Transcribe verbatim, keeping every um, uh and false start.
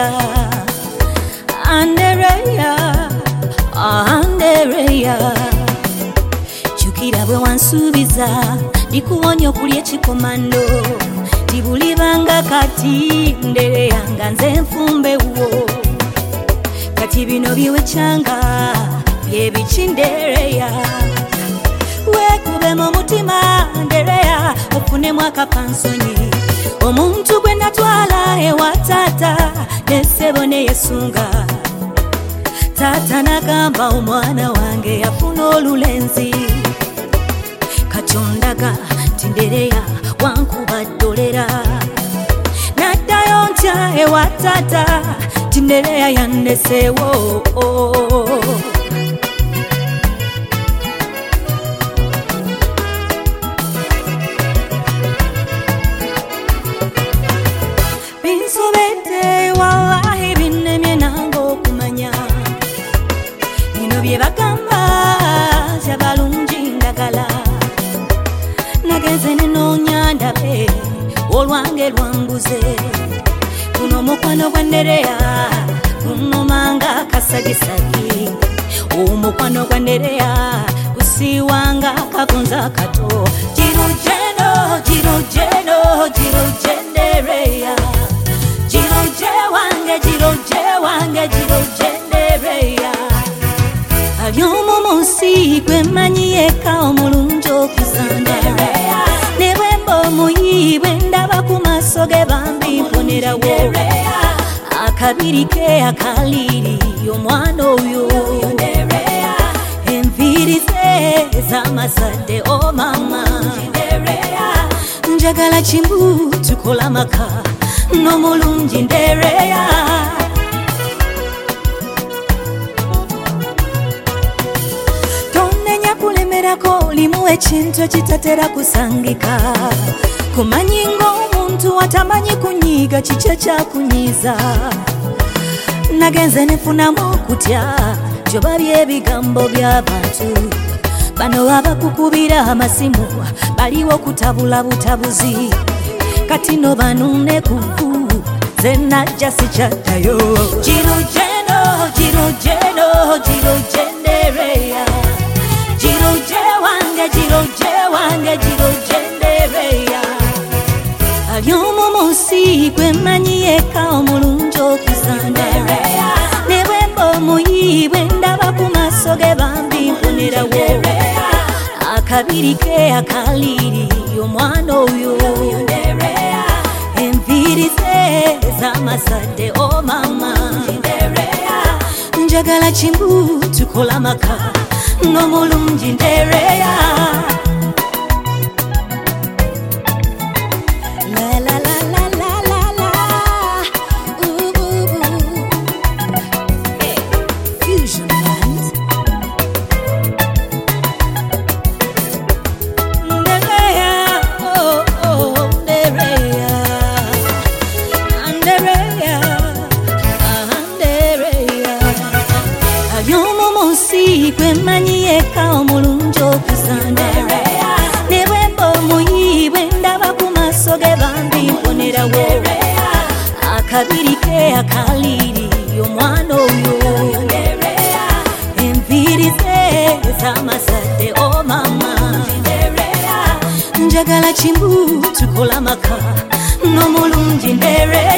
Andereya, Andereya, Andereya. Chukira bwe wansubiza ndikuwonya okulya ekikomando tibulibanga kati Andereya nga nze nfumbe wo kati bino biwechanga byebiki Andereya wekube mu mutima Andereya ofunemu akapansonyi omuntu gwe natwala ewa taata ne ssebo ne yesunga taata nagamba omwana wange yafuna olulenzi katondaga ti Andereya wankuba ddolera naddayo ntya ewa taata ti Andereya yanneseewo binsobedde wallahi binnemye nange okumanya bino bye bagamba kyabalungi ndagala nagenze nenoonya ndabe olwange lwanguze guno omukwano gwa Andereya gunomanga kasagisagi omukwano gwa Andereya gusiiwanga kagonza kato girujeno girujeno giruje Andereya giruje wange giruje wange giruje Andereya alyomu munsi gwe mmanyi yeka omulungi okuzanda ne bwemba omuyiibwe ndaba ku maaso ge bambi mponerawo akabiri ke akaliri omwana oyo enviiri ze ez'amazadde o mama njagala kimbu tukola maka n'omulungi Andereya tonenya kulemerako limu ekintu ekitatera kusangika kumanyi ng'omuntu atamanyi kunyiiga kikyo kyakunyiiza nagenze nefunamu okutya gyoba by'ebigambo by'abantu bano abakukubira amasimu baliwo kutabula butabuzi kati no banune kuvu zenajja sikyaddayo girujeno girujeno giruje Andereya giruje wange giruje wange giruje Andereya alyomu munsi gwe mmanyi yeka omulungi okuzanda ne bwemba omuyiibwe ndaba ku maaso ge bambi mponerawo akabiri ke akaliri omwana oyo enviiri ze ez'amazadde o mama njagala kimbu tukola maka n'omulungi Andereya gwe mmanyi yeka omulungi okuzanda ne bwemba omuyiibwe ndaba ku maaso ge bambi mponerawo akabiri ke akaliri omwana oyo enviiri ze ez'amazadde o mama njagala kimbu tukola maka n'omulungi Andereya